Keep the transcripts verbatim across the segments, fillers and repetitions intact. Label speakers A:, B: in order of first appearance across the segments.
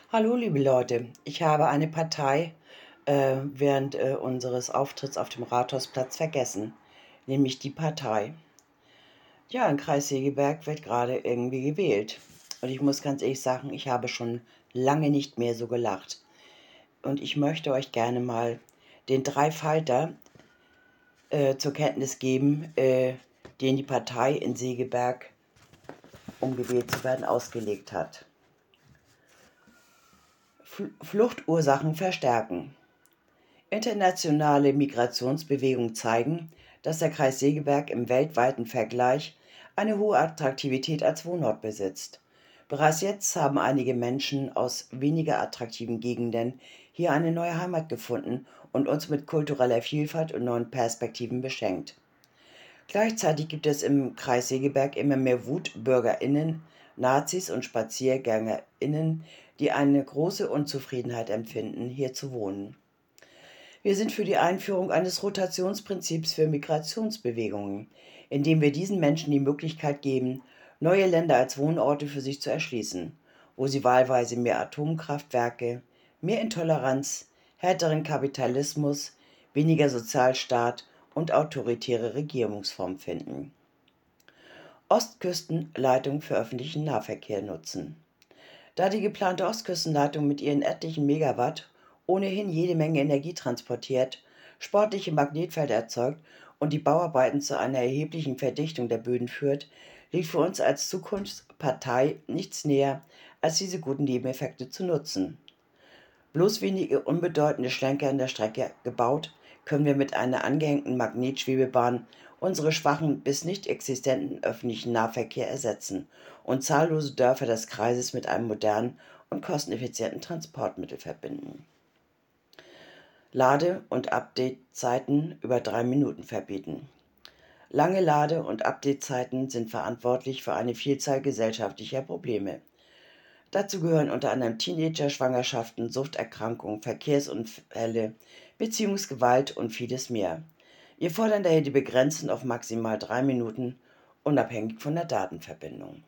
A: Hallo, liebe Leute. Ich habe eine Partei äh, während äh, unseres Auftritts auf dem Rathausplatz vergessen, nämlich die Partei. Ja, im Kreis Segeberg wird gerade irgendwie gewählt. Und ich muss ganz ehrlich sagen, ich habe schon lange nicht mehr so gelacht. Und ich möchte euch gerne mal den Dreifalter äh, zur Kenntnis geben, äh, den die Partei in Segeberg, um gewählt zu werden, ausgelegt hat. Fl Fluchtursachen verstärken. Internationale Migrationsbewegungen zeigen, dass der Kreis Segeberg im weltweiten Vergleich eine hohe Attraktivität als Wohnort besitzt. Bereits jetzt haben einige Menschen aus weniger attraktiven Gegenden hier eine neue Heimat gefunden und uns mit kultureller Vielfalt und neuen Perspektiven beschenkt. Gleichzeitig gibt es im Kreis Segeberg immer mehr WutbürgerInnen, Nazis und SpaziergängerInnen, die eine große Unzufriedenheit empfinden, hier zu wohnen. Wir sind für die Einführung eines Rotationsprinzips für Migrationsbewegungen, indem wir diesen Menschen die Möglichkeit geben, neue Länder als Wohnorte für sich zu erschließen, wo sie wahlweise mehr Atomkraftwerke, mehr Intoleranz, härteren Kapitalismus, weniger Sozialstaat und autoritäre Regierungsformen finden. Ostküstenleitung für öffentlichen Nahverkehr nutzen. Da die geplante Ostküstenleitung mit ihren etlichen Megawatt ohnehin jede Menge Energie transportiert, sportliche Magnetfelder erzeugt und die Bauarbeiten zu einer erheblichen Verdichtung der Böden führt, liegt für uns als Zukunftspartei nichts näher, als diese guten Nebeneffekte zu nutzen. Bloß wenige unbedeutende Schlenker in der Strecke gebaut, können wir mit einer angehängten Magnetschwebebahn unsere schwachen bis nicht existenten öffentlichen Nahverkehr ersetzen und zahllose Dörfer des Kreises mit einem modernen und kosteneffizienten Transportmittel verbinden. Lade- und Update-Zeiten über drei Minuten verbieten. Lange Lade- und Update-Zeiten sind verantwortlich für eine Vielzahl gesellschaftlicher Probleme. Dazu gehören unter anderem Teenager, Schwangerschaften, Suchterkrankungen, Verkehrsunfälle, Beziehungsgewalt und vieles mehr. Wir fordern daher die Begrenzung auf maximal drei Minuten, unabhängig von der Datenverbindung.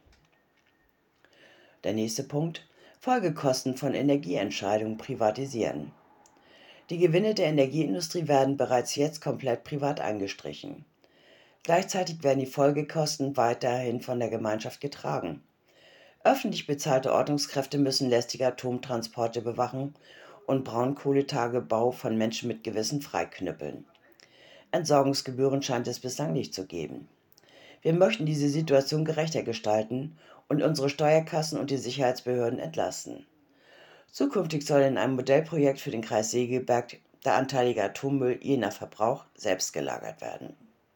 A: Der nächste Punkt: Folgekosten von Energieentscheidungen privatisieren. Die Gewinne der Energieindustrie werden bereits jetzt komplett privat eingestrichen. Gleichzeitig werden die Folgekosten weiterhin von der Gemeinschaft getragen. Öffentlich bezahlte Ordnungskräfte müssen lästige Atomtransporte bewachen und Braunkohletagebau von Menschen mit Gewissen freiknüppeln. Entsorgungsgebühren scheint es bislang nicht zu geben. Wir möchten diese Situation gerechter gestalten und unsere Steuerkassen und die Sicherheitsbehörden entlasten. Zukünftig soll in einem Modellprojekt für den Kreis Segeberg der anteilige Atommüll je nach Verbrauch selbst gelagert werden.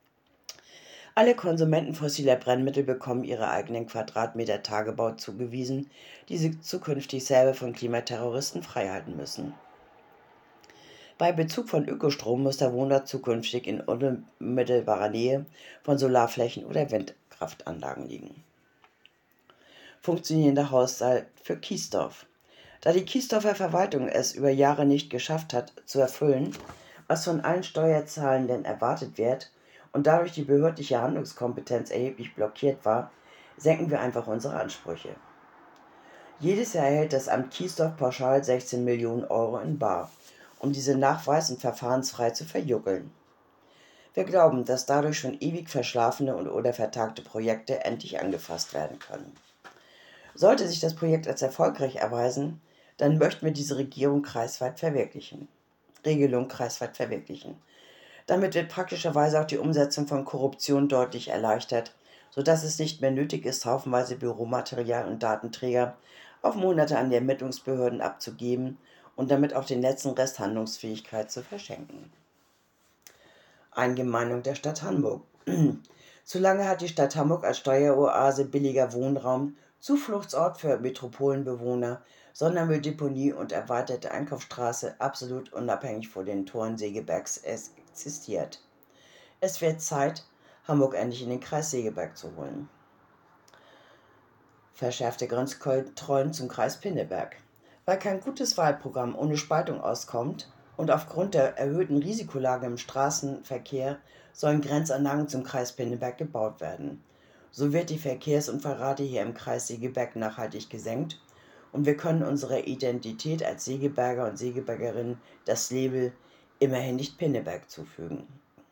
A: Alle Konsumenten fossiler Brennmittel bekommen ihre eigenen Quadratmeter Tagebau zugewiesen, die sie zukünftig selber von Klimaterroristen freihalten müssen. Bei Bezug von Ökostrom muss der Wohnort zukünftig in unmittelbarer Nähe von Solarflächen oder Windkraftanlagen liegen. Funktionierender Haushalt für Kiesdorf. Da die Kiesdorfer Verwaltung es über Jahre nicht geschafft hat, zu erfüllen, was von allen Steuerzahlenden erwartet wird, und dadurch die behördliche Handlungskompetenz erheblich blockiert war, senken wir einfach unsere Ansprüche. Jedes Jahr erhält das Amt Kiesdorf pauschal sechzehn Millionen Euro in bar, um diese nachweis- und verfahrensfrei zu verjuggeln. Wir glauben, dass dadurch schon ewig verschlafene und oder vertagte Projekte endlich angefasst werden können. Sollte sich das Projekt als erfolgreich erweisen, dann möchten wir diese Regierung kreisweit verwirklichen. Regelung kreisweit verwirklichen. Damit wird praktischerweise auch die Umsetzung von Korruption deutlich erleichtert, sodass es nicht mehr nötig ist, haufenweise Büromaterial und Datenträger auf Monate an die Ermittlungsbehörden abzugeben und damit auch den letzten Rest Handlungsfähigkeit zu verschenken. Eingemeindung der Stadt Hamburg. Zu lange hat die Stadt Hamburg als Steueroase billiger Wohnraum, Zufluchtsort für Metropolenbewohner, Sondermülldeponie und erweiterte Einkaufsstraße absolut unabhängig von den Toren Segebergs existiert. Es wird Zeit, Hamburg endlich in den Kreis Segeberg zu holen. Verschärfte Grenzkontrollen zum Kreis Pinneberg. Weil kein gutes Wahlprogramm ohne Spaltung auskommt und aufgrund der erhöhten Risikolage im Straßenverkehr sollen Grenzanlagen zum Kreis Pinneberg gebaut werden. So wird die Verkehrsunfallrate hier im Kreis Segeberg nachhaltig gesenkt und wir können unserer Identität als Segeberger und Segebergerinnen das Label immerhin nicht Pinneberg zufügen.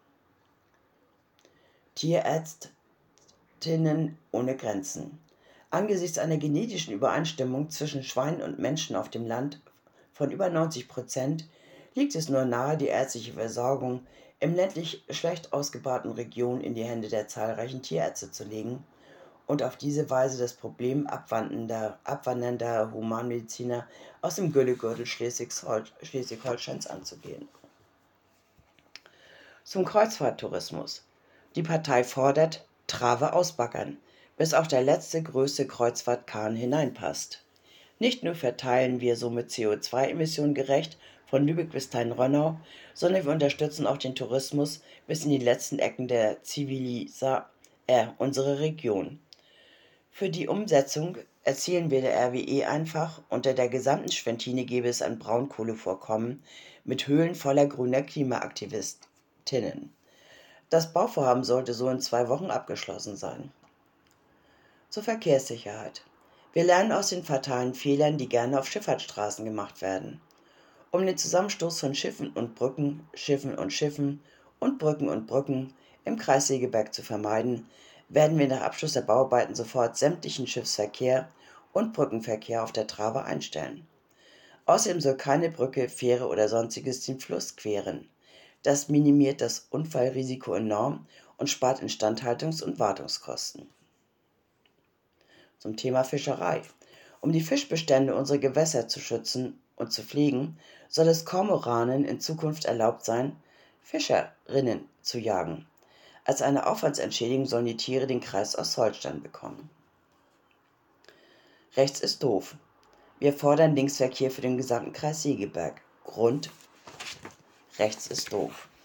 A: Tierärztinnen ohne Grenzen. Angesichts einer genetischen Übereinstimmung zwischen Schweinen und Menschen auf dem Land von über neunzig Prozent liegt es nur nahe, die ärztliche Versorgung im ländlich schlecht ausgebauten Regionen in die Hände der zahlreichen Tierärzte zu legen und auf diese Weise das Problem abwandernder, abwandernder Humanmediziner aus dem Güllegürtel Schleswig-Holsteins anzugehen. Zum Kreuzfahrttourismus. Die Partei fordert, Trave ausbaggern, bis auch der letzte größte Kreuzfahrtkahn hineinpasst. Nicht nur verteilen wir somit C O zwei Emissionen gerecht von Lübeck bis Thain-Rönnau, sondern wir unterstützen auch den Tourismus bis in die letzten Ecken der Zivilisa, äh, unsere Region. Für die Umsetzung erzielen wir der R W E einfach, unter der gesamten Schwentine gäbe es ein Braunkohlevorkommen mit Höhlen voller grüner Klimaaktivistinnen. Das Bauvorhaben sollte so in zwei Wochen abgeschlossen sein. Zur Verkehrssicherheit. Wir lernen aus den fatalen Fehlern, die gerne auf Schifffahrtsstraßen gemacht werden. Um den Zusammenstoß von Schiffen und Brücken, Schiffen und Schiffen und Brücken und Brücken im Kreis Segeberg zu vermeiden, werden wir nach Abschluss der Bauarbeiten sofort sämtlichen Schiffsverkehr und Brückenverkehr auf der Trave einstellen. Außerdem soll keine Brücke, Fähre oder sonstiges den Fluss queren. Das minimiert das Unfallrisiko enorm und spart Instandhaltungs- und Wartungskosten. Zum Thema Fischerei. Um die Fischbestände unserer Gewässer zu schützen und zu pflegen, soll es Kormoranen in Zukunft erlaubt sein, Fischerinnen zu jagen. Als eine Aufwandsentschädigung sollen die Tiere den Kreis Ostholstein bekommen. Rechts ist doof. Wir fordern Linksverkehr für den gesamten Kreis Segeberg. Grund: rechts ist doof.